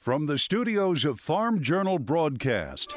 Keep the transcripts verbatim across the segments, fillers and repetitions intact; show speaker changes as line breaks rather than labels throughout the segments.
From the studios of Farm Journal Broadcast,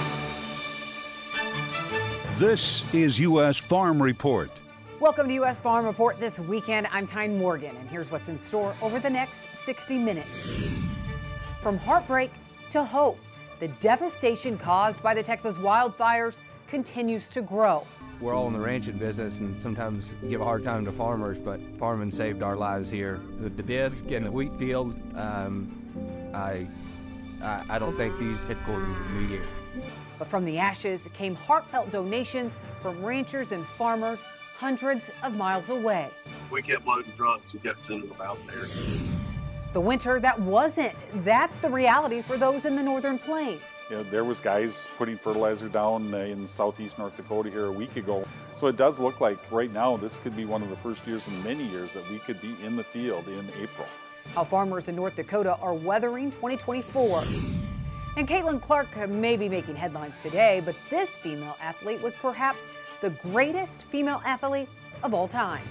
this is U S Farm Report.
Welcome to U S Farm Report this weekend. I'm Tyne Morgan, and here's what's in store over the next sixty minutes. From heartbreak to hope, the devastation caused by the Texas wildfires continues to grow.
We're all in the ranching business and sometimes give a hard time to farmers, but farming saved our lives here. The, the disc and the wheat field, um, I, I, I don't think these headquarters would be here.
But from the ashes came heartfelt donations from ranchers and farmers hundreds of miles away.
We kept loading trucks and kept sending them out there.
The winter that wasn't. That's the reality for those in the northern plains.
You know, there was guys putting fertilizer down uh, in southeast North Dakota here a week ago. So it does look like right now this could be one of the first years in many years that we could be in the field in April.
How farmers in North Dakota are weathering twenty twenty-four. And Caitlin Clark may be making headlines today, but this female athlete was perhaps the greatest female athlete of all time.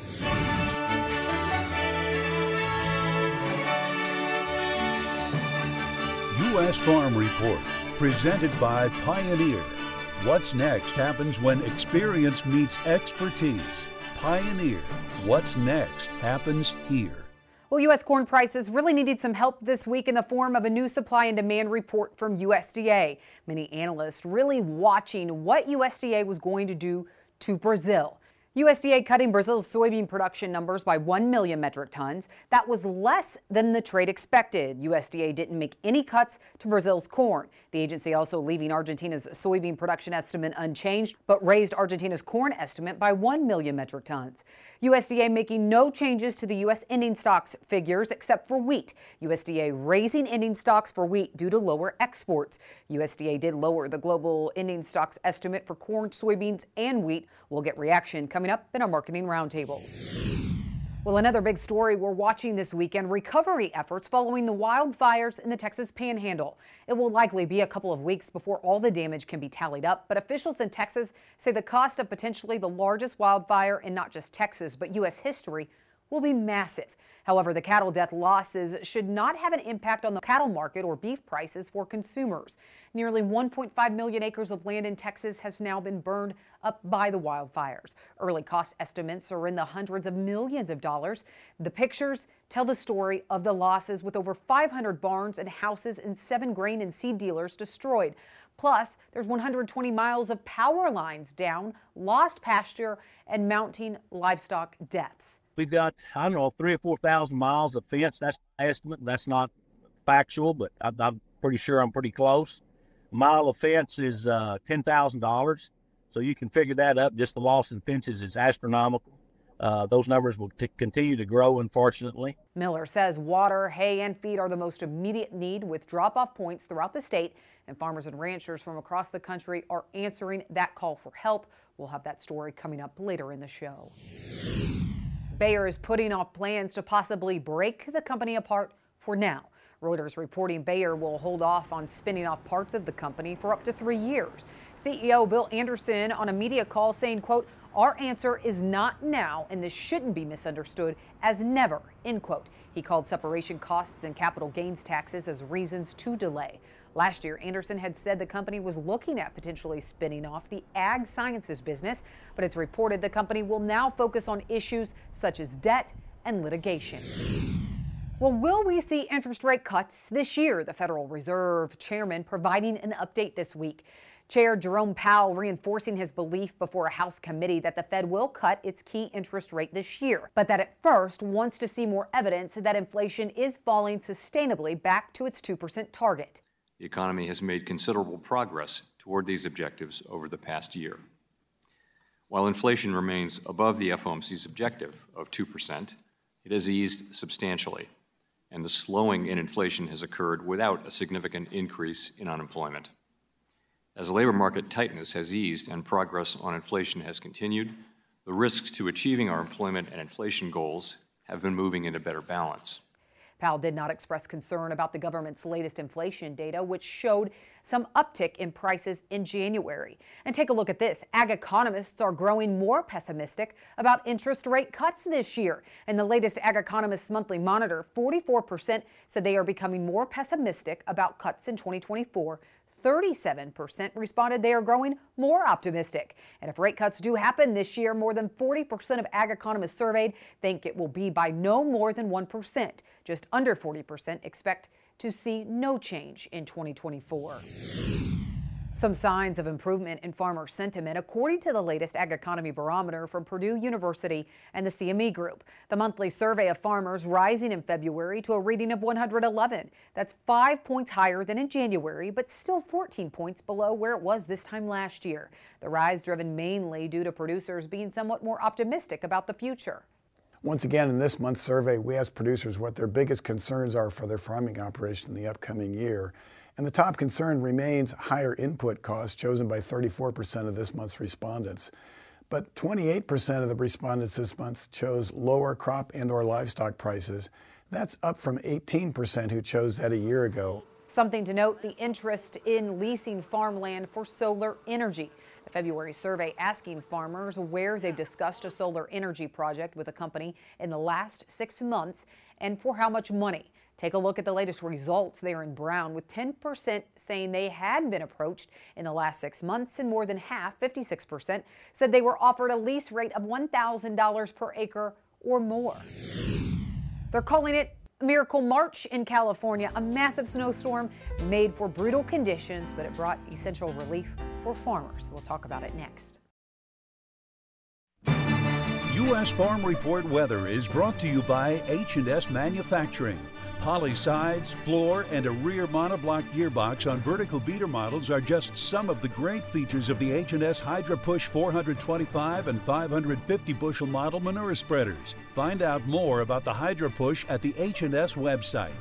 U S Farm Report, presented by Pioneer. What's next happens when experience meets expertise. Pioneer. What's next happens here.
Well, U S corn prices really needed some help this week in the form of a new supply and demand report from U S D A. Many analysts really watching what U S D A was going to do to Brazil. U S D A cutting Brazil's soybean production numbers by one million metric tons. That was less than the trade expected. U S D A didn't make any cuts to Brazil's corn. The agency also leaving Argentina's soybean production estimate unchanged, but raised Argentina's corn estimate by one million metric tons. U S D A making no changes to the U S ending stocks figures except for wheat. U S D A raising ending stocks for wheat due to lower exports. U S D A did lower the global ending stocks estimate for corn, soybeans, and wheat. We'll get reaction coming up in our marketing roundtable. Well, another big story we're watching this weekend, recovery efforts following the wildfires in the Texas Panhandle. It will likely be a couple of weeks before all the damage can be tallied up, but officials in Texas say the cost of potentially the largest wildfire in not just Texas, but U S history will be massive. However, the cattle death losses should not have an impact on the cattle market or beef prices for consumers. Nearly one point five million acres of land in Texas has now been burned up by the wildfires. Early cost estimates are in the hundreds of millions of dollars. The pictures tell the story of the losses, with over five hundred barns and houses and seven grain and seed dealers destroyed. Plus, there's one hundred twenty miles of power lines down, lost pasture, and mounting livestock deaths.
We've got, I don't know, three or four thousand miles of fence. That's my estimate. That's not factual, but I, I'm pretty sure I'm pretty close. A mile of fence is uh, ten thousand dollars. So you can figure that up. Just the loss in fences is astronomical. Uh, those numbers will t- continue to grow, unfortunately.
Miller says water, hay, and feed are the most immediate need, with drop-off points throughout the state, and farmers and ranchers from across the country are answering that call for help. We'll have that story coming up later in the show. Bayer is putting off plans to possibly break the company apart for now. Reuters reporting Bayer will hold off on spinning off parts of the company for up to three years. C E O Bill Anderson on a media call saying, quote, "Our answer is not now, and this shouldn't be misunderstood as never," end quote. He called separation costs and capital gains taxes as reasons to delay. Last year, Anderson had said the company was looking at potentially spinning off the ag sciences business, but it's reported the company will now focus on issues such as debt and litigation. Well, will we see interest rate cuts this year? The Federal Reserve Chairman providing an update this week. Chair Jerome Powell reinforcing his belief before a House committee that the Fed will cut its key interest rate this year, but that at first wants to see more evidence that inflation is falling sustainably back to its two percent target.
The economy has made considerable progress toward these objectives over the past year. While inflation remains above the F O M C's objective of two percent, it has eased substantially, and the slowing in inflation has occurred without a significant increase in unemployment. As the labor market tightness has eased and progress on inflation has continued, the risks to achieving our employment and inflation goals have been moving into better balance.
Powell did not express concern about the government's latest inflation data, which showed some uptick in prices in January. And take a look at this. Ag economists are growing more pessimistic about interest rate cuts this year. In the latest Ag Economists Monthly Monitor, forty-four percent said they are becoming more pessimistic about cuts in twenty twenty-four. thirty-seven percent responded they are growing more optimistic. And if rate cuts do happen this year, more than forty percent of ag economists surveyed think it will be by no more than one percent. Just under forty percent expect to see no change in twenty twenty-four. Some signs of improvement in farmer sentiment, according to the latest Ag Economy Barometer from Purdue University and the C M E Group. The monthly survey of farmers rising in February to a reading of one hundred eleven. That's five points higher than in January, but still fourteen points below where it was this time last year. The rise driven mainly due to producers being somewhat more optimistic about the future.
Once again, in this month's survey, we asked producers what their biggest concerns are for their farming operation in the upcoming year. And the top concern remains higher input costs, chosen by thirty-four percent of this month's respondents. But twenty-eight percent of the respondents this month chose lower crop and or livestock prices. That's up from eighteen percent who chose that a year ago.
Something to note, the interest in leasing farmland for solar energy. The February survey asking farmers where they've discussed a solar energy project with a company in the last six months and for how much money. Take a look at the latest results there in brown, with ten percent saying they had been approached in the last six months and more than half, fifty-six percent, said they were offered a lease rate of one thousand dollars per acre or more. They're calling it Miracle March in California. A massive snowstorm made for brutal conditions, but it brought essential relief for farmers. We'll talk about it next.
U S Farm Report weather is brought to you by H and S Manufacturing. Poly sides, floor, and a rear monoblock gearbox on vertical beater models are just some of the great features of the H and S Hydra Push four hundred twenty-five and five hundred fifty bushel model manure spreaders. Find out more about the Hydra Push at the H and S website.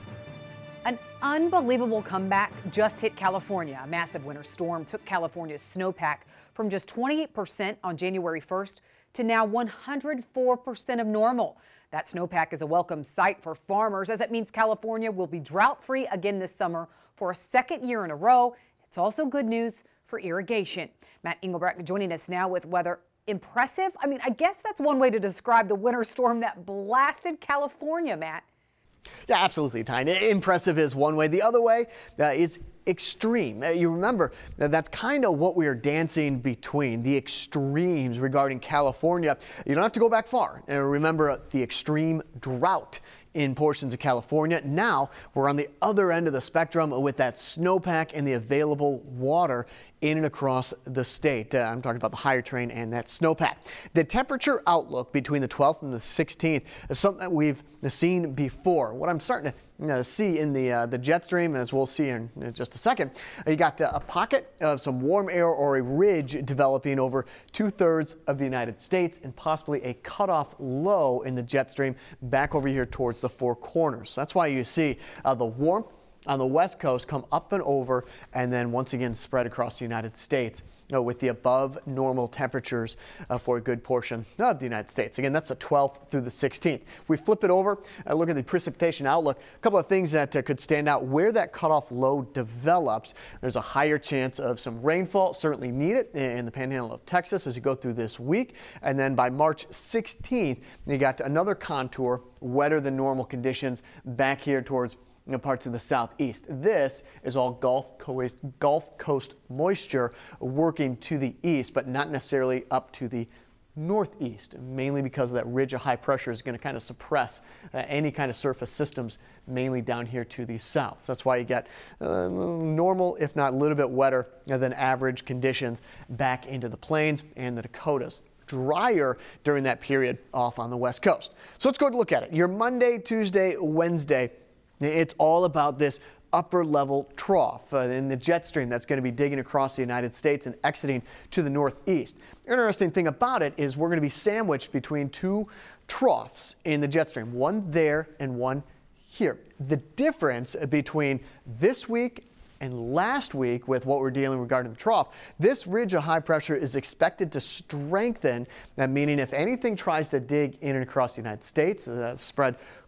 An unbelievable comeback just hit California. A massive winter storm took California's snowpack from just twenty-eight percent on January first to now one hundred four percent of normal. That snowpack is a welcome sight for farmers, as it means California will be drought-free again this summer for a second year in a row. It's also good news for irrigation. Matt Engelbrecht joining us now with weather. Impressive? I mean, I guess that's one way to describe the winter storm that blasted California, Matt.
Yeah, absolutely, Tyne. Impressive is one way. The other way uh, is extreme. Uh, you remember that that's kind of what we are dancing between, the extremes regarding California. You don't have to go back far. Uh, remember uh, the extreme drought in portions of California. Now we're on the other end of the spectrum with that snowpack and the available water in and across the state. Uh, I'm talking about the higher terrain and that snowpack. The temperature outlook between the twelfth and the sixteenth is something that we've seen before. What I'm starting to uh, see in the uh, the jet stream, as we'll see in just a second, uh, you got uh, a pocket of some warm air or a ridge developing over two-thirds of the United States and possibly a cutoff low in the jet stream back over here towards the Four Corners. That's why you see uh, the warmth on the west coast come up and over and then once again spread across the United States. You know, with the above normal temperatures uh, for a good portion of the United States. Again, that's the twelfth through the sixteenth. If we flip it over, uh, look at the precipitation outlook. A couple of things that uh, could stand out where that cutoff low develops. There's a higher chance of some rainfall, certainly needed in the panhandle of Texas as you go through this week. And then by March sixteenth, you got another contour, wetter than normal conditions back here towards You know, parts of the southeast. This is all Gulf Coast, Gulf Coast moisture working to the east, but not necessarily up to the northeast, mainly because of that ridge of high pressure is going to kind of suppress uh, any kind of surface systems, mainly down here to the south. So that's why you get uh, normal, if not a little bit wetter than average conditions back into the plains and the Dakotas. Drier during that period off on the west coast. So let's go look at it. Your Monday, Tuesday, Wednesday. It's all about this upper level trough uh, in the jet stream that's going to be digging across the United States and exiting to the northeast. Interesting thing about it is we're going to be sandwiched between two troughs in the jet stream, one there and one here. The difference between this week and last week with what we're dealing regarding the trough, this ridge of high pressure is expected to strengthen, that meaning if anything tries to dig in and across the United States, uh, spread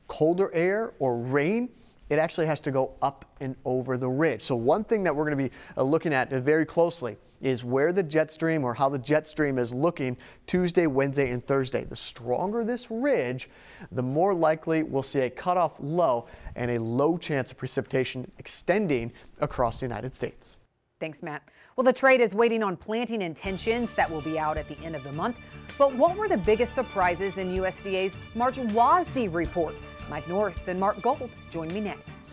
colder air or rain, it actually has to go up and over the ridge. So one thing that we're going to be uh, looking at very closely is where the jet stream or how the jet stream is looking Tuesday, Wednesday, and Thursday. The stronger this ridge, the more likely we'll see a cutoff low and a low chance of precipitation extending across the United States.
Thanks, Matt. Well, the trade is waiting on planting intentions that will be out at the end of the month. But what were the biggest surprises in U S D A's March W A S D report? Mike North and Mark Gold join me next.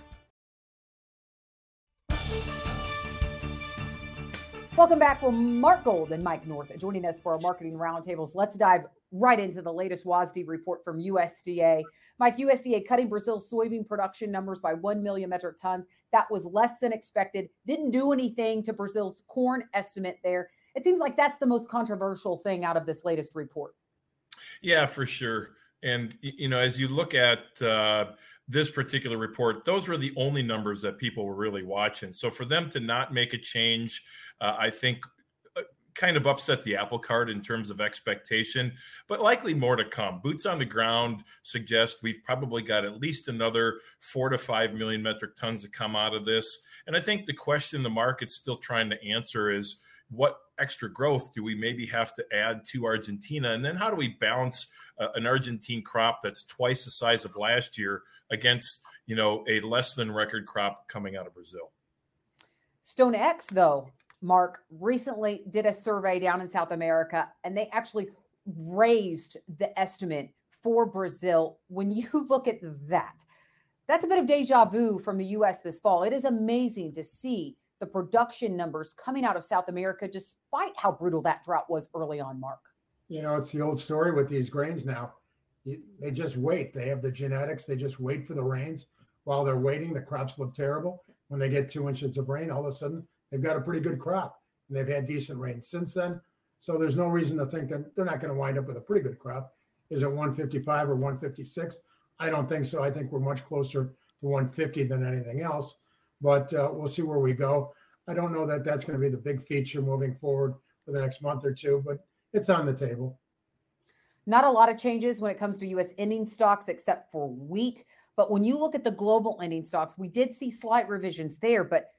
Welcome back. Well, Mark Gold and Mike North joining us for our marketing roundtables. Let's dive right into the latest W A S D report from U S D A. Mike, U S D A cutting Brazil's soybean production numbers by one million metric tons. That was less than expected. Didn't do anything to Brazil's corn estimate there. It seems like that's the most controversial thing out of this latest report.
Yeah, for sure. And, you know, as you look at uh, this particular report, those were the only numbers that people were really watching. So for them to not make a change, uh, I think uh, kind of upset the apple cart in terms of expectation, but likely more to come. Boots on the ground suggest we've probably got at least another four to five million metric tons to come out of this. And I think the question the market's still trying to answer is, what extra growth do we maybe have to add to Argentina? And then how do we balance uh, an Argentine crop that's twice the size of last year against, you know, a less than record crop coming out of Brazil?
StoneX, though, Mark, recently did a survey down in South America, and they actually raised the estimate for Brazil. When you look at that, that's a bit of deja vu from the U S this fall. It is amazing to see the production numbers coming out of South America, despite how brutal that drought was early on, Mark.
You know, it's the old story with these grains now. You, they just wait. They have the genetics. They just wait for the rains. While they're waiting, the crops look terrible. When they get two inches of rain, all of a sudden, they've got a pretty good crop. And they've had decent rain since then. So there's no reason to think that they're not going to wind up with a pretty good crop. Is it one fifty-five or one fifty-six? I don't think so. I think we're much closer to one fifty than anything else. But uh, we'll see where we go. I don't know that that's going to be the big feature moving forward for the next month or two, but it's on the table.
Not a lot of changes when it comes to U S ending stocks, except for wheat. But when you look at the global ending stocks, we did see slight revisions there. But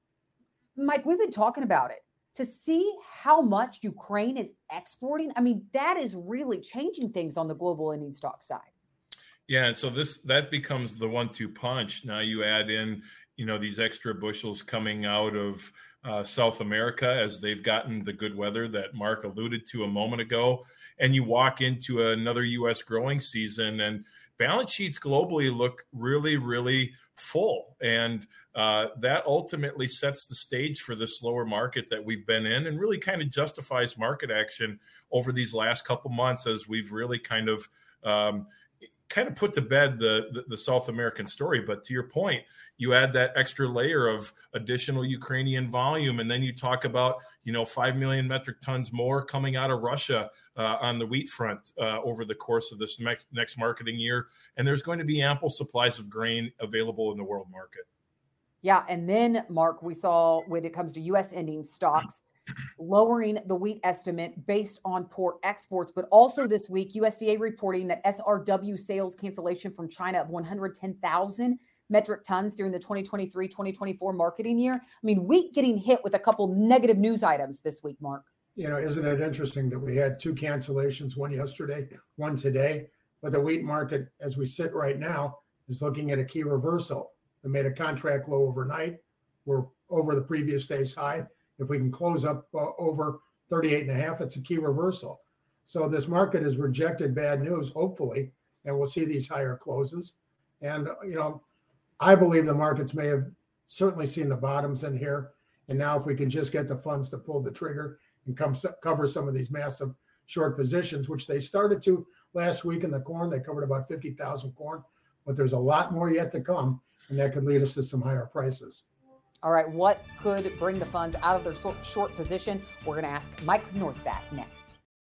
Mike, we've been talking about it. To see how much Ukraine is exporting, I mean, that is really changing things on the global ending stock side.
Yeah, and so this that becomes the one two punch. Now you add in, you know, these extra bushels coming out of uh, South America as they've gotten the good weather that Mark alluded to a moment ago. And you walk into another U S growing season and balance sheets globally look really, really full. And uh, that ultimately sets the stage for the slower market that we've been in and really kind of justifies market action over these last couple months as we've really kind of um, kind of put to bed the, the, the South American story. But to your point, you add that extra layer of additional Ukrainian volume, and then you talk about, you know, five million metric tons more coming out of Russia uh, on the wheat front uh, over the course of this next, next marketing year. And there's going to be ample supplies of grain available in the world market.
Yeah, and then, Mark, we saw when it comes to U S ending stocks, lowering the wheat estimate based on poor exports, but also this week, U S D A reporting that S R W sales cancellation from China of one hundred ten thousand metric tons during the twenty twenty-three twenty twenty-four marketing year. I mean, wheat getting hit with a couple negative news items this week, Mark.
You know, isn't it interesting that we had two cancellations, one yesterday, one today, but the wheat market, as we sit right now, is looking at a key reversal. We made a contract low overnight. We're over the previous day's high. If we can close up uh, over thirty-eight and a half, it's a key reversal. So this market has rejected bad news, hopefully, and we'll see these higher closes. And, you know, I believe the markets may have certainly seen the bottoms in here. And now if we can just get the funds to pull the trigger and come cover some of these massive short positions, which they started to last week in the corn, they covered about fifty thousand corn, but there's a lot more yet to come, and that could lead us to some higher prices.
All right, what could bring the funds out of their short, short position? We're going to ask Mike North that next.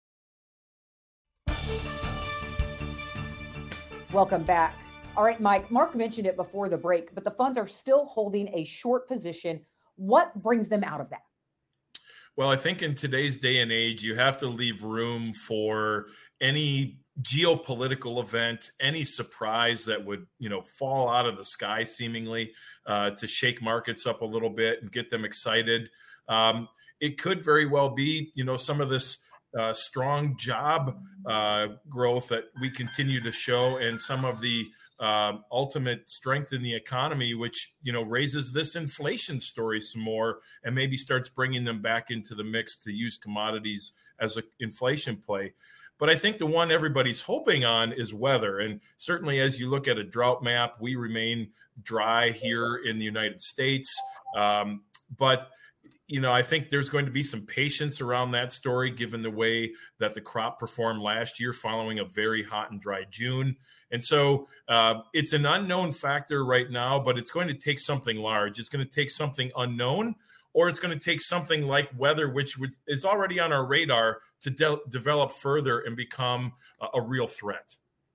Welcome back. All right, Mike, Mark mentioned it before the break, but the funds are still holding a short position. What brings them out of that?
Well, I think in today's day and age, you have to leave room for any geopolitical event, any surprise that would, you know, fall out of the sky seemingly uh, to shake markets up a little bit and get them excited. Um, it could very well be, you know, some of this uh, strong job uh, growth that we continue to show and some of the uh, ultimate strength in the economy, which, you know, raises this inflation story some more and maybe starts bringing them back into the mix to use commodities as an inflation play. But I think the one everybody's hoping on is weather. And certainly as you look at a drought map, we remain dry here in the United States. Um, but, you know, I think there's going to be some patience around that story, given the way that the crop performed last year following a very hot and dry June. And so uh, it's an unknown factor right now, but it's going to take something large. It's going to take something unknown, or it's going to take something like weather, which is already on our radar, to de- develop further and become a, a real threat.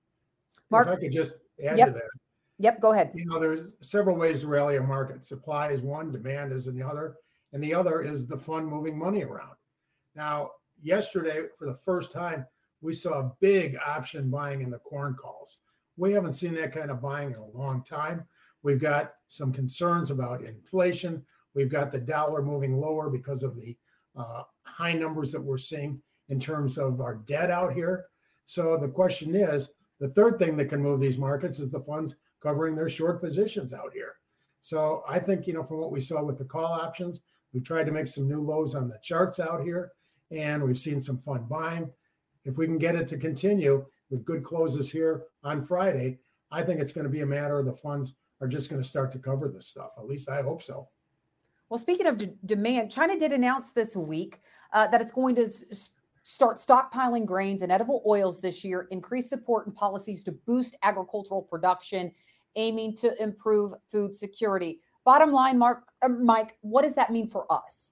Mark,
if I could just add
yep.
to that.
Yep, go ahead.
You know, there's several ways to rally a market. Supply is one, demand is the other, and the other is the fund moving money around. Now, yesterday, for the first time, we saw a big option buying in the corn calls. We haven't seen that kind of buying in a long time. We've got some concerns about inflation. We've got the dollar moving lower because of the uh, high numbers that we're seeing in terms of our debt out here. So the question is, the third thing that can move these markets is the funds covering their short positions out here. So I think, you know, from what we saw with the call options, we've tried to make some new lows on the charts out here, and we've seen some fun buying. If we can get it to continue with good closes here on Friday, I think it's going to be a matter of the funds are just going to start to cover this stuff. At least I hope so.
Well, speaking of d- demand, China did announce this week uh, that it's going to s- start stockpiling grains and edible oils this year, increase support and policies to boost agricultural production, aiming to improve food security. Bottom line, Mark, uh, Mike, what does that mean for us?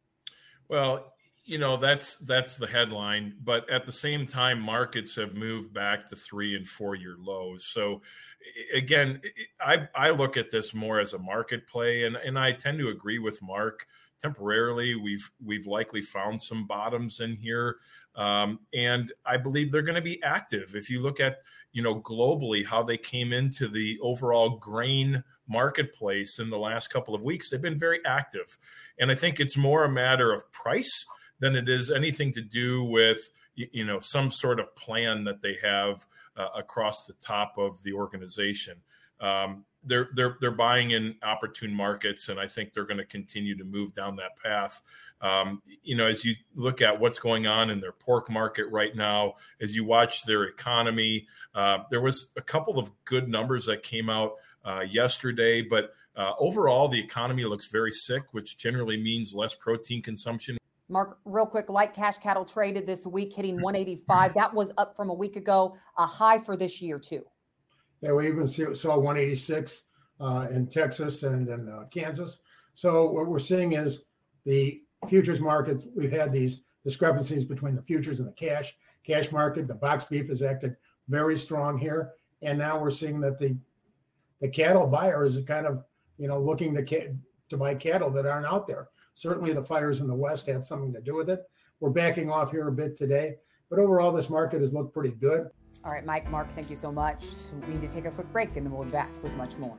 Well, you know, that's that's the headline. But at the same time, markets have moved back to three and four year lows. So again, I, I look at this more as a market play, and, and I tend to agree with Mark. Temporarily, we've we've likely found some bottoms in here. Um, and I believe they're going to be active. If you look at, you know, globally, how they came into the overall grain marketplace in the last couple of weeks, they've been very active. And I think it's more a matter of price than it is anything to do with, you know, some sort of plan that they have uh, across the top of the organization. Um, they're they're they're buying in opportune markets, and I think they're going to continue to move down that path. Um, you know, as you look at what's going on in their pork market right now, as you watch their economy, uh, there was a couple of good numbers that came out uh, yesterday, but uh, overall the economy looks very sick, which generally means less protein consumption.
Mark, real quick, light cash cattle traded this week, hitting one eighty-five. That was up from a week ago, a high for this year too.
Yeah, we even see, saw one eighty-six uh, in Texas and in uh, Kansas. So what we're seeing is the futures markets, we've had these discrepancies between the futures and the cash. Cash market, the box beef has acted very strong here. And now we're seeing that the the cattle buyer is kind of, you know, looking to ca- to buy cattle that aren't out there. Certainly the fires in the West had something to do with it. We're backing off here a bit today, but overall this market has looked pretty good.
All right, Mike, Mark, thank you so much. We need to take a quick break, and then we'll be back with much more.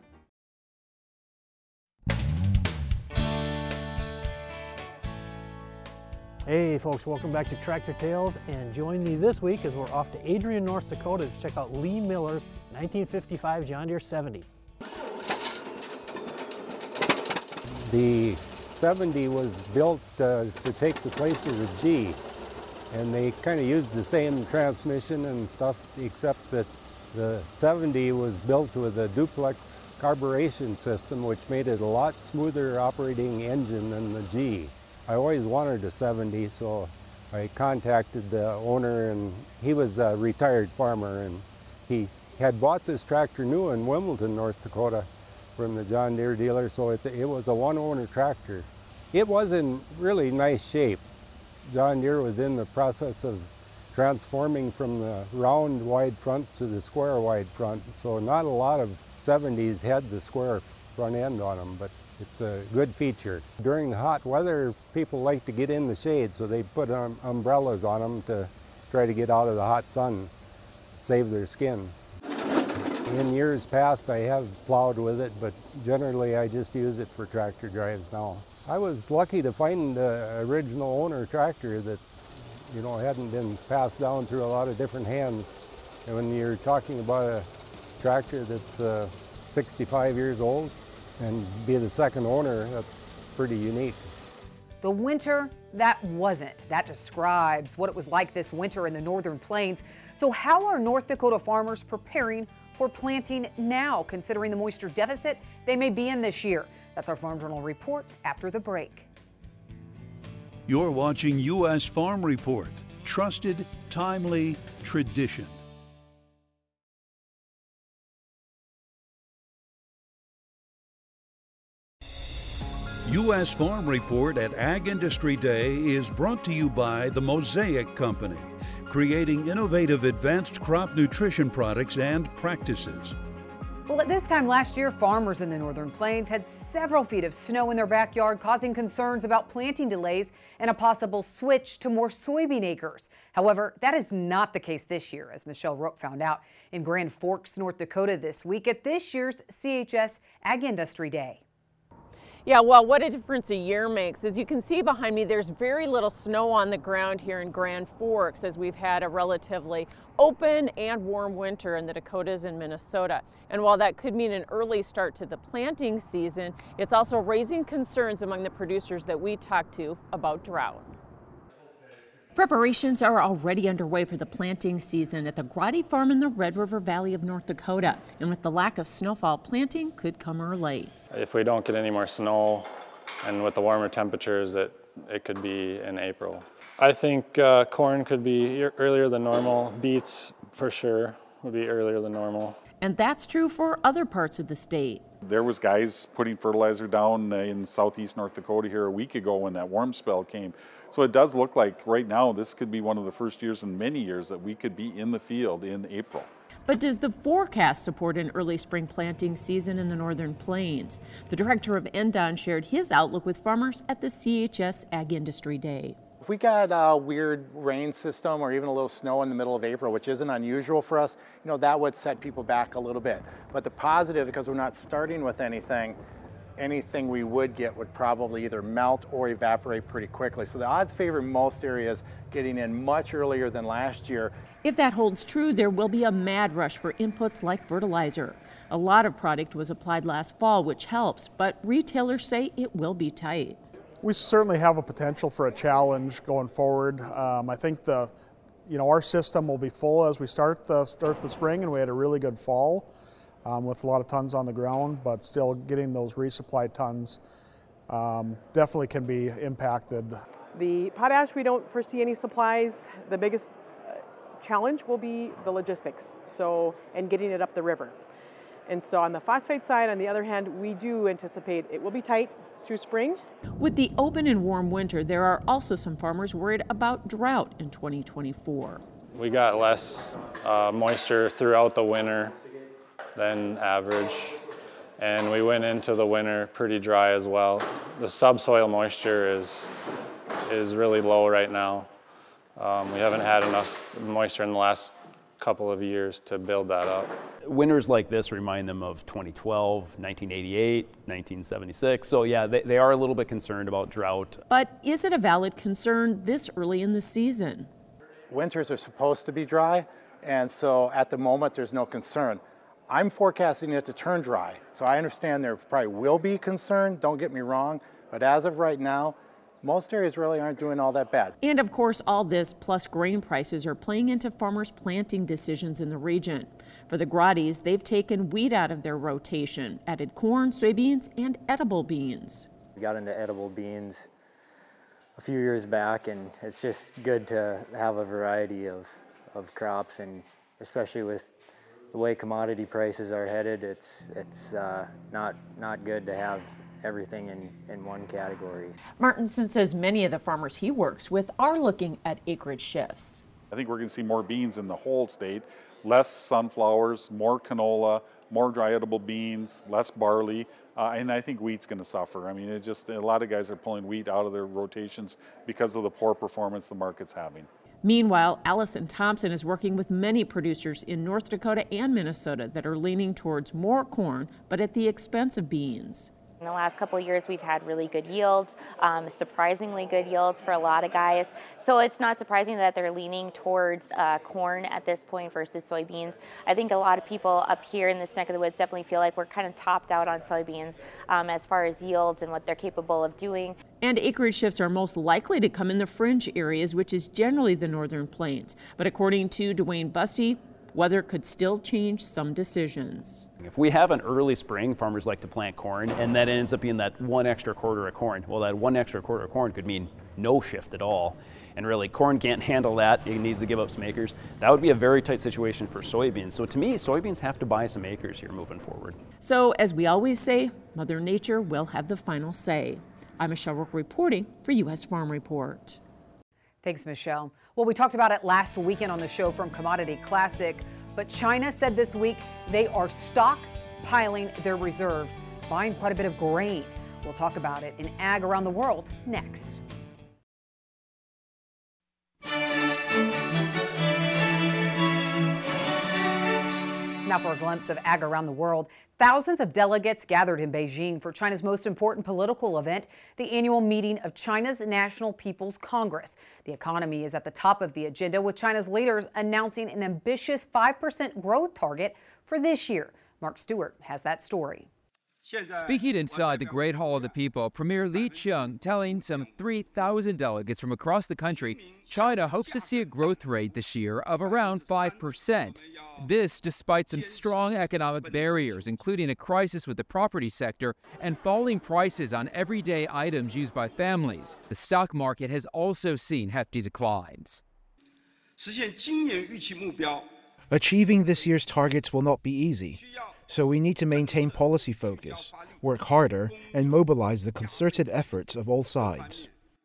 Hey folks, welcome back to Tractor Tales, and join me this week as we're off to Adrian, North Dakota to check out Lee Miller's nineteen fifty-five John Deere seventy.
The seventy was built uh, to take the place of the G, and they kind of used the same transmission and stuff, except that the seventy was built with a duplex carburation system, which made it a lot smoother operating engine than the G. I always wanted a seventy, so I contacted the owner, and he was a retired farmer, and he had bought this tractor new in Wimbledon, North Dakota from the John Deere dealer, so it, it was a one-owner tractor. It was in really nice shape. John Deere was in the process of transforming from the round wide front to the square wide front, so not a lot of seventies had the square front end on them, but it's a good feature. During the hot weather, people like to get in the shade, so they put um, umbrellas on them to try to get out of the hot sun. save their skin. In years past, I have plowed with it, but generally I just use it for tractor drives now. I was lucky to find the original owner tractor that, you know, hadn't been passed down through a lot of different hands. And when you're talking about a tractor that's uh, sixty-five years old and be the second owner, that's pretty unique.
The winter that wasn't. That describes what it was like this winter in the Northern Plains. So how are North Dakota farmers preparing for planting now, considering the moisture deficit they may be in this year? That's our Farm Journal report after the break.
You're watching U S Farm Report. Trusted, timely, tradition. U S Farm Report at Ag Industry Day is brought to you by the Mosaic Company, creating innovative advanced crop nutrition products and practices.
Well, at this time last year, farmers in the Northern Plains had several feet of snow in their backyard, causing concerns about planting delays and a possible switch to more soybean acres. However, that is not the case this year, as Michelle Rook found out in Grand Forks, North Dakota this week at this year's C H S Ag Industry Day.
Yeah, well, what a difference a year makes. As you can see behind me, there's very little snow on the ground here in Grand Forks, as we've had a relatively open and warm winter in the Dakotas and Minnesota. And while that could mean an early start to the planting season, it's also raising concerns among the producers that we talked to about drought.
Preparations are already underway for the planting season at the Grotte Farm in the Red River Valley of North Dakota. And with the lack of snowfall, planting could come early.
If we don't get any more snow and with the warmer temperatures, it, it could be in April. I think uh, corn could be earlier than normal. Beets, for sure, would be earlier than normal.
And that's true for other parts of the state.
There was guys putting fertilizer down in southeast North Dakota here a week ago when that warm spell came. So it does look like right now this could be one of the first years in many years that we could be in the field in April.
But does the forecast support an early spring planting season in the Northern Plains? The director of N D O N shared his outlook with farmers at the C H S Ag Industry Day.
If we got a weird rain system or even a little snow in the middle of April, which isn't unusual for us, you know, that would set people back a little bit. But the positive, because we're not starting with anything, anything we would get would probably either melt or evaporate pretty quickly. So the odds favor most areas getting in much earlier than last year.
If that holds true, there will be a mad rush for inputs like fertilizer. A lot of product was applied last fall, which helps, but retailers say it will be tight.
We certainly have a potential for a challenge going forward. Um, I think the, you know, our system will be full as we start the start the spring, and we had a really good fall um, with a lot of tons on the ground. But still, getting those resupply tons um, definitely can be impacted.
The potash, we don't foresee any supplies. The biggest challenge will be the logistics, so and getting it up the river. And so on the phosphate side, on the other hand, we do anticipate it will be tight through spring.
With the open and warm winter, there are also some farmers worried about drought in twenty twenty-four.
We got less uh, moisture throughout the winter than average, and we went into the winter pretty dry as well. The subsoil moisture is is really low right now. Um, we haven't had enough moisture in the last couple of years to build that up.
Winters like this remind them of twenty twelve, nineteen eighty-eight, nineteen seventy-six. So yeah, they, they are a little bit concerned about drought.
But is it a valid concern this early in the season?
Winters are supposed to be dry, and so at the moment there's no concern. I'm forecasting it to turn dry, so I understand there probably will be concern, don't get me wrong, but as of right now, most areas really aren't doing all that bad.
And of course, all this plus grain prices are playing into farmers' planting decisions in the region. For the Grottes, they've taken wheat out of their rotation, added corn, soybeans, and edible beans.
We got into edible beans a few years back, and it's just good to have a variety of, of crops, and especially with the way commodity prices are headed, it's, it's uh, not, not good to have everything in, in one category.
Martinson says many of the farmers he works with are looking at acreage shifts.
I think we're going to see more beans in the whole state, less sunflowers, more canola, more dry edible beans, less barley, uh, and I think wheat's going to suffer. I mean, it just a lot of guys are pulling wheat out of their rotations because of the poor performance the market's having.
Meanwhile, Allison Thompson is working with many producers in North Dakota and Minnesota that are leaning towards more corn, but at the expense of beans.
In the last couple of years, we've had really good yields, um, surprisingly good yields for a lot of guys. So it's not surprising that they're leaning towards uh, corn at this point versus soybeans. I think a lot of people up here in this neck of the woods definitely feel like we're kind of topped out on soybeans um, as far as yields and what they're capable of doing.
And acreage shifts are most likely to come in the fringe areas, which is generally the northern plains. But according to Dwayne Bussey, weather could still change some decisions.
If we have an early spring, farmers like to plant corn, and that ends up being that one extra quarter of corn. Well, that one extra quarter of corn could mean no shift at all. And really, corn can't handle that. It needs to give up some acres. That would be a very tight situation for soybeans. So to me, soybeans have to buy some acres here moving forward.
So as we always say, Mother Nature will have the final say. I'm Michelle Rook reporting for U S Farm Report.
Thanks, Michelle. Well, we talked about it last weekend on the show from Commodity Classic, but China said this week they are stockpiling their reserves, buying quite a bit of grain. We'll talk about it in Ag Around the World next. Now for a glimpse of Ag Around the World. Thousands of delegates gathered in Beijing for China's most important political event, the annual meeting of China's National People's Congress. The economy is at the top of the agenda, with China's leaders announcing an ambitious five percent growth target for this year. Mark Stewart has that story.
Speaking inside the Great Hall of the People, Premier Li Qiang telling some three thousand delegates from across the country China hopes to see a growth rate this year of around five percent. This despite some strong economic barriers, including a crisis with the property sector and falling prices on everyday items used by families. The stock market has also seen hefty declines.
Achieving this year's targets will not be easy. So we need to maintain policy focus, work harder, and mobilize the concerted efforts of all sides.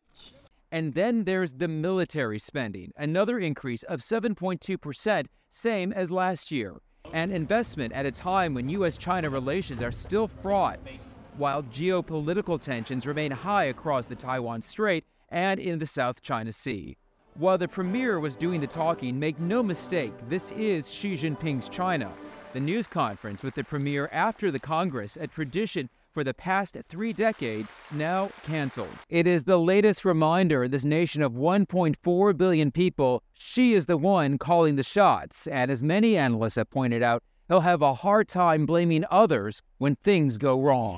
And then there's the military spending, another increase of seven point two percent, same as last year. And investment at a time when U S China relations are still fraught, while geopolitical tensions remain high across the Taiwan Strait and in the South China Sea. While the premier was doing the talking, make no mistake, this is Xi Jinping's China. The news conference with the premier after the Congress, a tradition for the past three decades, now canceled. It is the latest reminder in this nation of one point four billion people, Xi is the one calling the shots. And as many analysts have pointed out, he'll have a hard time blaming others when things go wrong.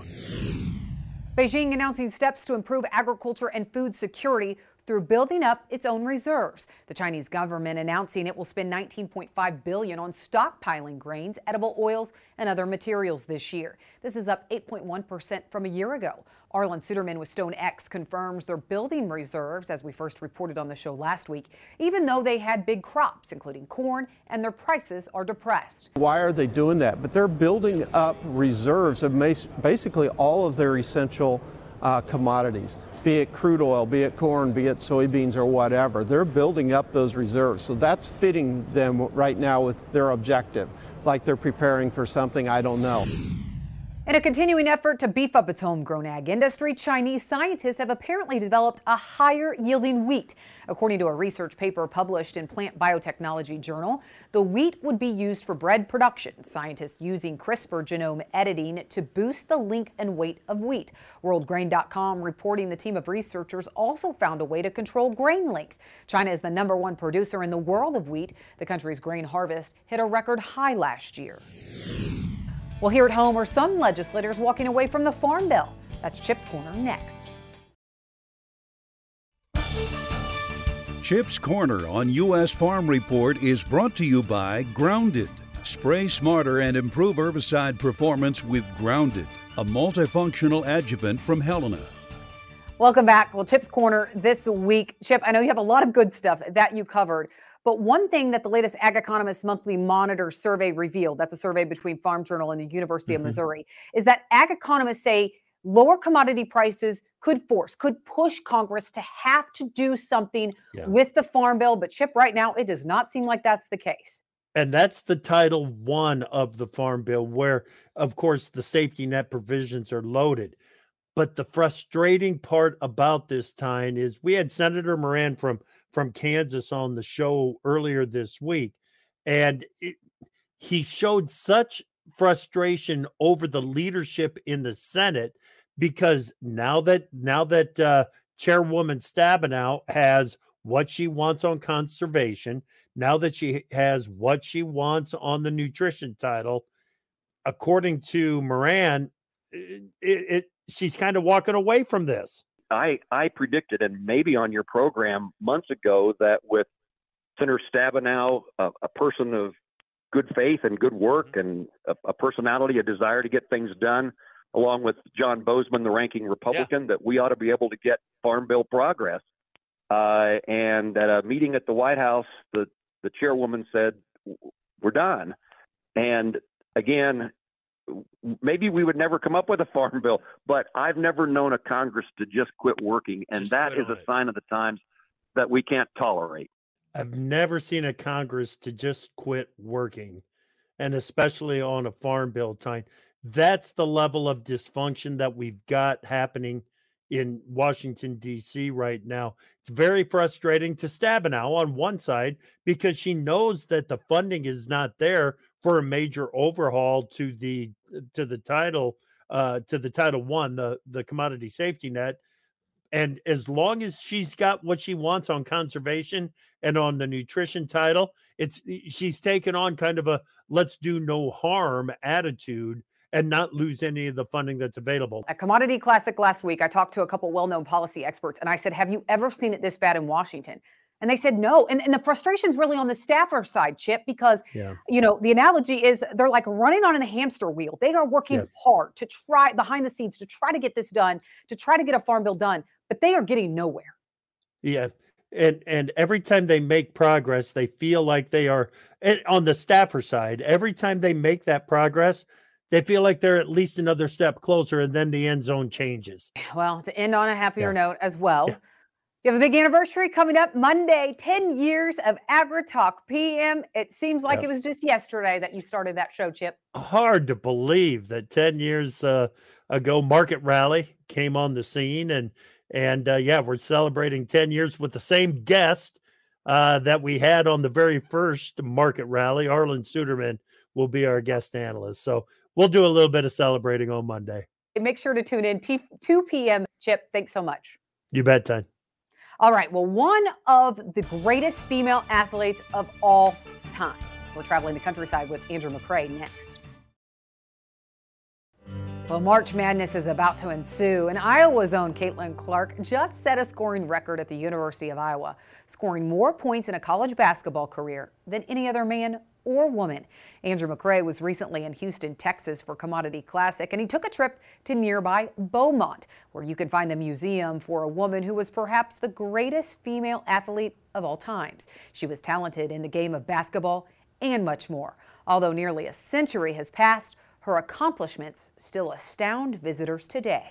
Beijing announcing steps to improve agriculture and food security through building up its own reserves. The Chinese government announcing it will spend nineteen point five billion dollars on stockpiling grains, edible oils, and other materials this year. This is up eight point one percent from a year ago. Arlen Suderman with StoneX confirms they're building reserves, as we first reported on the show last week, even though they had big crops, including corn, and their prices are depressed.
Why are they doing that? But they're building up reserves of basically all of their essential uh, commodities, be it crude oil, be it corn, be it soybeans or whatever. They're building up those reserves. So that's fitting them right now with their objective, like they're preparing for something, I don't know.
In a continuing effort to beef up its homegrown ag industry, Chinese scientists have apparently developed a higher yielding wheat. According to a research paper published in Plant Biotechnology Journal, the wheat would be used for bread production, scientists using CRISPR genome editing to boost the length and weight of wheat. World Grain dot com reporting the team of researchers also found a way to control grain length. China is the number one producer in the world of wheat. The country's grain harvest hit a record high last year. Well, here at home are some legislators walking away from the Farm Bill. That's Chip's Corner next.
Chip's Corner on U S Farm Report is brought to you by Grounded. Spray smarter and improve herbicide performance with Grounded, a multifunctional adjuvant from Helena.
Welcome back. Well, Chip's Corner this week. Chip, I know you have a lot of good stuff that you covered. But one thing that the latest Ag Economist Monthly Monitor survey revealed, that's a survey between Farm Journal and the University mm-hmm. of Missouri, is that ag economists say lower commodity prices could force, could push Congress to have to do something yeah. with the Farm Bill. But Chip, right now, it does not seem like that's the case.
And that's the Title One of the Farm Bill, where, of course, the safety net provisions are loaded.
But the frustrating part about this, Tyne, is we had Senator Moran from, from Kansas on the show earlier this week, and it, he showed such frustration over the leadership in the Senate because now that now that uh, Chairwoman Stabenow has what she wants on conservation, now that she has what she wants on the nutrition title, according to Moran, it, it she's kind of walking away from this.
I, I predicted, and maybe on your program months ago, that with Senator Stabenow, a, a person of good faith and good work and a, a personality, a desire to get things done, along with John Bozeman, the ranking Republican, yeah. that we ought to be able to get Farm Bill progress. Uh, and at a meeting at the White House, the, the chairwoman said, we're done. And again, maybe we would never come up with a farm bill, but I've never known a Congress to just quit working. And just that is a sign of the times that we can't tolerate.
I've never seen a Congress to just quit working, and especially on a farm bill, time. That's the level of dysfunction that we've got happening in Washington, D C right now. It's very frustrating to Stabenow on one side because she knows that the funding is not there for a major overhaul to the to the title uh, to the Title One, the the commodity safety net. And as long as she's got what she wants on conservation and on the nutrition title, it's she's taken on kind of a let's do no harm attitude and not lose any of the funding that's available.
At Commodity Classic last week, I talked to a couple well-known policy experts, and I said, have you ever seen it this bad in Washington? And they said no. And, and the frustration is really on the staffer side, Chip, because, yeah. you know, the analogy is they're like running on a hamster wheel. They are working yes. hard to try behind the scenes to try to get this done, to try to get a farm bill done, but they are getting nowhere.
Yeah. And and every time they make progress, they feel like they are, on the staffer side, every time they make that progress, they feel like they're at least another step closer, and then the end zone changes.
Well, to end on a happier yeah. note as well,
yeah.
you have a big anniversary coming up Monday, ten years of AgriTalk P M. It seems like yep. it was just yesterday that you started that show, Chip.
Hard to believe that ten years uh, ago, Market Rally came on the scene, and and uh, yeah, we're celebrating ten years with the same guest uh, that we had on the very first Market Rally. Arlen Suderman will be our guest analyst. So we'll do a little bit of celebrating on Monday.
Make sure to tune in two p.m. Chip, thanks so much.
You bet, Tyne.
All right, well, one of the greatest female athletes of all time. We're traveling the countryside with Andrew McCray next. Well, March Madness is about to ensue, and Iowa's own Caitlin Clark just set a scoring record at the University of Iowa, scoring more points in a college basketball career than any other man or woman. Andrew McCray was recently in Houston, Texas for Commodity Classic, and he took a trip to nearby Beaumont, where you can find the museum for a woman who was perhaps the greatest female athlete of all times. She was talented in the game of basketball and much more. Although nearly a century has passed, her accomplishments still astound visitors today.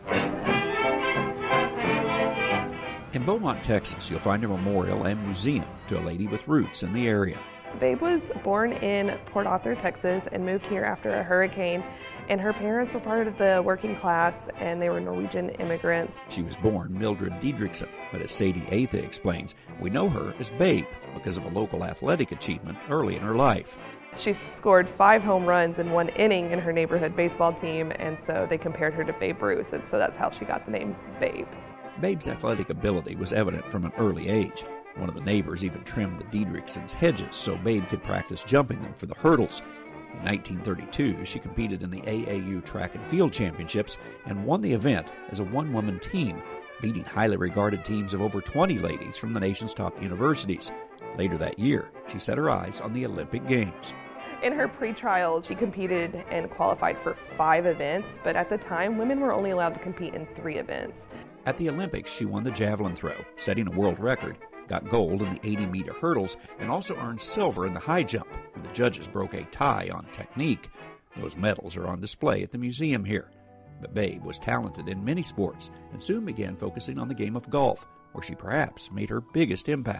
In Beaumont, Texas, you'll find a memorial and museum to a lady with roots in the area.
Babe was born in Port Arthur, Texas, and moved here after a hurricane, and her parents were part of the working class, and they were Norwegian immigrants.
She was born Mildred Diedrichson, but as Sadie Atha explains, we know her as Babe because of a local athletic achievement early in her life.
She scored five home runs in one inning in her neighborhood baseball team, and so they compared her to Babe Ruth, and so that's how she got the name Babe.
Babe's athletic ability was evident from an early age. One of the neighbors even trimmed the Diedrichsons' hedges so Babe could practice jumping them for the hurdles. In nineteen thirty-two, she competed in the A A U Track and Field Championships and won the event as a one-woman team, beating highly regarded teams of over twenty ladies from the nation's top universities. Later that year, she set her eyes on the Olympic Games.
In her pre-trials, she competed and qualified for five events, but at the time, women were only allowed to compete in three events.
At the Olympics, she won the javelin throw, setting a world record, got gold in the eighty-meter hurdles, and also earned silver in the high jump when the judges broke a tie on technique. Those medals are on display at the museum here. But Babe was talented in many sports and soon began focusing on the game of golf, where she perhaps made her biggest impact.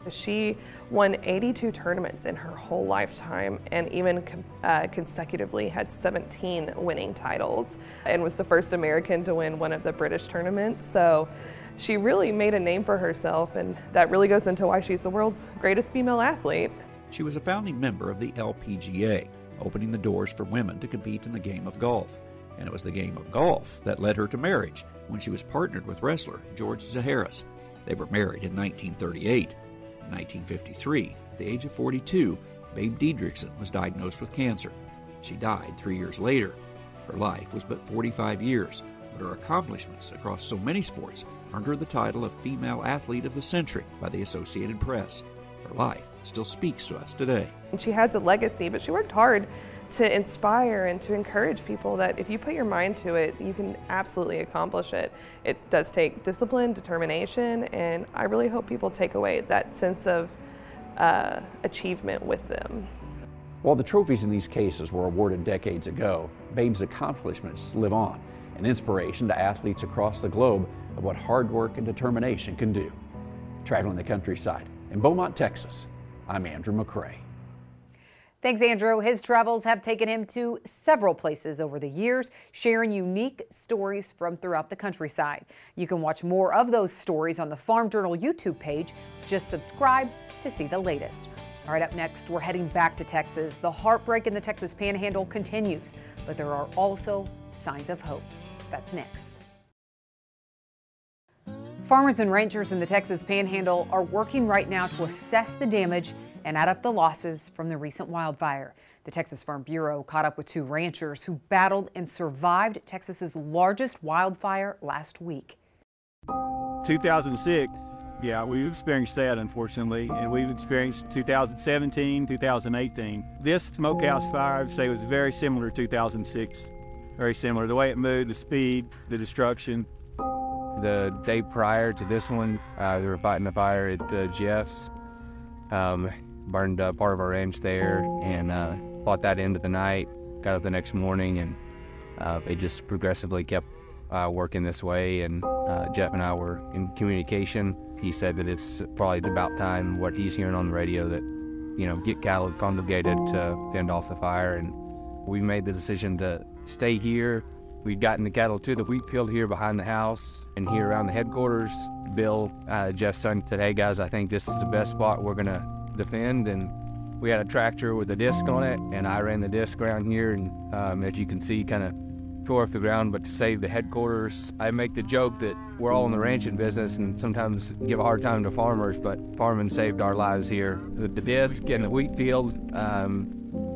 She won eighty-two tournaments in her whole lifetime and even uh, consecutively had seventeen winning titles and was the first American to win one of the British tournaments. So she really made a name for herself, and that really goes into why she's the world's greatest female athlete.
She was a founding member of the L P G A, opening the doors for women to compete in the game of golf. And it was the game of golf that led her to marriage when she was partnered with wrestler George Zaharis. They were married in nineteen thirty-eight. In nineteen fifty-three, at the age of forty-two, Babe Didrikson was diagnosed with cancer. She died three years later. Her life was but forty-five years, but her accomplishments across so many sports earned her the title of Female Athlete of the Century by the Associated Press. Her life still speaks to us today.
She has a legacy, but she worked hard to inspire and to encourage people that if you put your mind to it, you can absolutely accomplish it. It does take discipline, determination, and I really hope people take away that sense of uh, achievement with them.
While the trophies in these cases were awarded decades ago, Babe's accomplishments live on, an inspiration to athletes across the globe of what hard work and determination can do. Traveling the countryside in Beaumont, Texas, I'm Andrew McCrae.
Thanks, Andrew. His travels have taken him to several places over the years, sharing unique stories from throughout the countryside. You can watch more of those stories on the Farm Journal YouTube page. Just subscribe to see the latest. All right, up next, we're heading back to Texas. The heartbreak in the Texas Panhandle continues, but there are also signs of hope. That's next. Farmers and ranchers in the Texas Panhandle are working right now to assess the damage and add up the losses from the recent wildfire. The Texas Farm Bureau caught up with two ranchers who battled and survived Texas's largest wildfire last week.
two thousand six, yeah, we've experienced that, unfortunately, and we've experienced two thousand seventeen, two thousand eighteen. This smokehouse fire, I would say, was very similar to two thousand six. Very similar. The way it moved, the speed, the destruction.
The day prior to this one, uh, they were fighting a fire at uh, Jeff's. Um, burned uh, part of our ranch there, and uh, fought that into the night. Got up the next morning, and uh, they just progressively kept uh, working this way. And uh, Jeff and I were in communication. He said that it's probably about time, what he's hearing on the radio, that you know, get cattle congregated to fend off the fire. And we made the decision to stay here. We'd gotten the cattle to the wheat field here behind the house and here around the headquarters. Bill, uh, Jeff's son, said, "Hey guys, I think this is the best spot we're gonna defend." And we had a tractor with a disc on it, and I ran the disc around here, and um, as you can see, kind of tore off the ground. But to save the headquarters, I make the joke that we're all in the ranching business and sometimes give a hard time to farmers, but farming saved our lives here. The, the disc and the wheat field, um,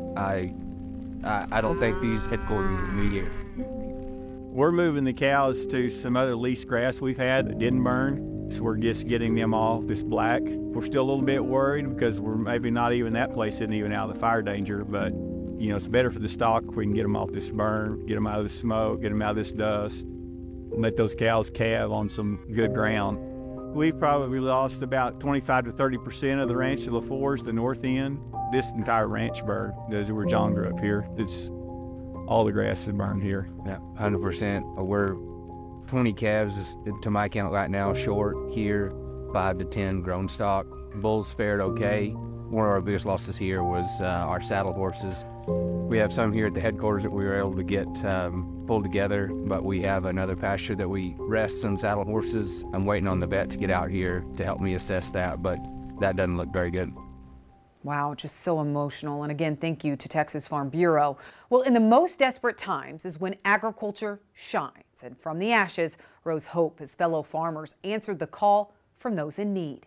I, I, I don't think these headquarters would be here.
We're moving the cows to some other leased grass we've had that didn't burn. So we're just getting them off this black. We're still a little bit worried because we're maybe not even, that place isn't even out of the fire danger, but you know, it's better for the stock if we can get them off this burn, get them out of the smoke, get them out of this dust, let those cows calve on some good ground. We've probably lost about twenty-five to thirty percent of the ranch of LaFours, the north end. This entire ranch burned, because where John grew up here. It's all the grass is burned here.
Yeah, one hundred percent. We're twenty calves, to my count right now, short here, five to ten grown stock. Bulls fared okay. One of our biggest losses here was uh, our saddle horses. We have some here at the headquarters that we were able to get um, pulled together, but we have another pasture that we rest some saddle horses. I'm waiting on the vet to get out here to help me assess that, but that doesn't look very good.
Wow, just so emotional. And again, thank you to Texas Farm Bureau. Well, in the most desperate times is when agriculture shines. And from the ashes rose hope as fellow farmers answered the call from those in need.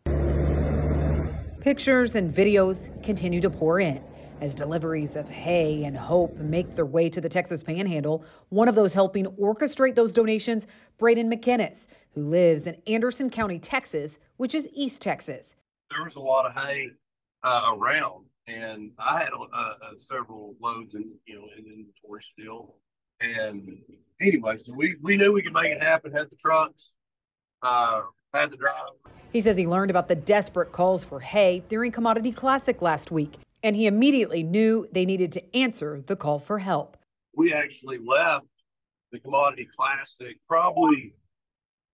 Pictures and videos continue to pour in as deliveries of hay and hope make their way to the Texas Panhandle. One of those helping orchestrate those donations, Braden McInnes, who lives in Anderson County, Texas, which is East Texas.
There was a lot of hay Uh, around, and I had uh, uh, several loads in, you know, in inventory still. And anyway, so we, we knew we could make it happen, had the trucks, uh, had the drive.
He says he learned about the desperate calls for hay during Commodity Classic last week, and he immediately knew they needed to answer the call for help.
We actually left the Commodity Classic probably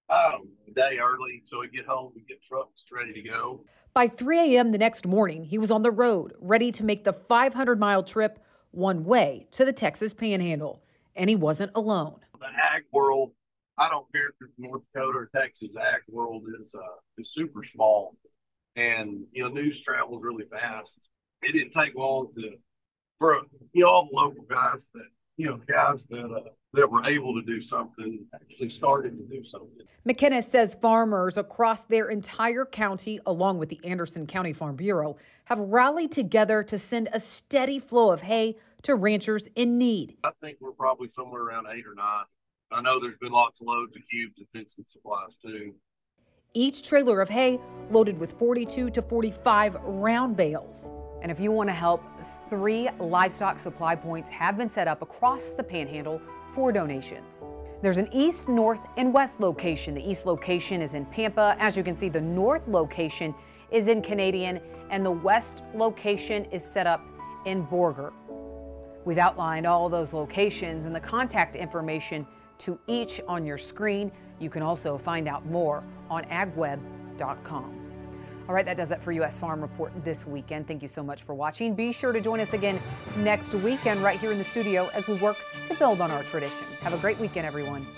Um, a day early, so we get home, we get trucks ready to go.
By three a m the next morning, he was on the road, ready to make the five hundred mile trip one way to the Texas Panhandle. And he wasn't alone.
The ag world, I don't care if it's North Dakota or Texas, the ag world is uh, is super small. And, you know, news travels really fast. It didn't take long to, for, you know, all the local guys that, you know, guys that, uh, that were able to do something actually started to do something.
McKenna says farmers across their entire county, along with the Anderson County Farm Bureau, have rallied together to send a steady flow of hay to ranchers in need.
I think we're probably somewhere around eight or nine. I know there's been lots of loads of cubes and fencing supplies too.
Each trailer of hay loaded with forty-two to forty-five round bales. And if you want to help, three livestock supply points have been set up across the Panhandle for donations. There's an east, north, and west location. The east location is in Pampa. As you can see, the north location is in Canadian, and the west location is set up in Borger. We've outlined all those locations and the contact information to each on your screen. You can also find out more on ag web dot com. All right, that does it for U S Farm Report this weekend. Thank you so much for watching. Be sure to join us again next weekend right here in the studio as we work to build on our tradition. Have a great weekend, everyone.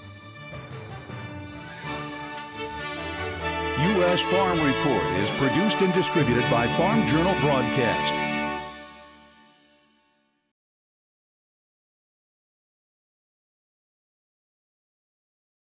U S Farm Report is produced and distributed by Farm Journal Broadcast.